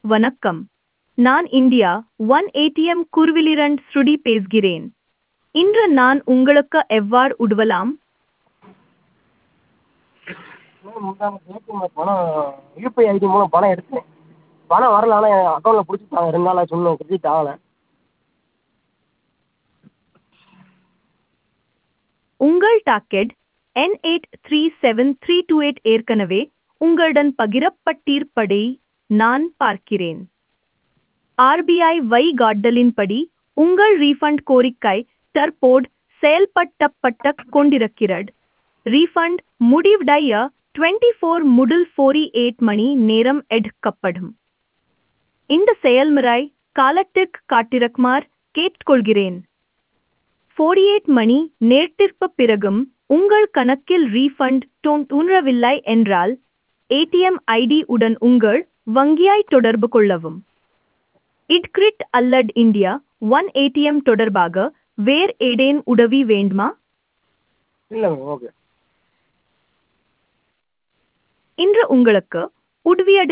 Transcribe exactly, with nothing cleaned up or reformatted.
வணக்கம். நான் India one ATM குருவிலிரண்ட் ஸ்ருதி பேசுகிறேன். இன்று நான் உங்களுக்கு எவ்வாறு உதவலாம்? மேம் முந்தானேத்து ஏடிஎம்ல பணம் யூபிஐ ஐடி மூலம் பணம் எடுத்தேன். பணம் வரல. ஆனால் என் அக்கௌண்ட்டில் பிடிச்சிட்டாங்க. ரெண்டு நாள் ஆச்சு இன்னும் கிரெடிட் ஆகலை. உங்கள் டாக்கெட் என் eight three seven three two eight ஏற்கனவே உங்களுடன் பகிரப்பட்டிருப்பதை நான் பார்க்கிறேன். ஆர்பிஐ வழிகாட்டுதலின்படி உங்கள் ரீஃபண்ட் கோரிக்கை தற்போது செயல்படுத்தப்பட்டு கொண்டிருக்கிறது. ரீஃபண்ட் முடிவடைய இருபத்தி நான்கு முதல் நாற்பத்தி எட்டு மணி நேரம் எடுக்கப்படும். இந்த செயல்முறை காலத்திற்கு காத்திருக்குமாறு கேட்டுக்கொள்கிறேன். நாற்பத்தி எட்டு மணி நேரத்திற்குப் பிறகும் உங்கள் கணக்கில் ரீஃபண்ட் தோன்றவில்லை என்றால் ஏடிஎம் ஐடி உடன் உங்கள் வங்கியை தொடர்பு கொள்ளவும். இட்கிரிட் அல்லது இந்தியா ஒன் ஏடிஎம் தொடர்பாக வேறு ஏதேனும் உதவி வேண்டுமா? இல்லை மேம். ஓகே. இன்று உங்களுக்கு உதவியது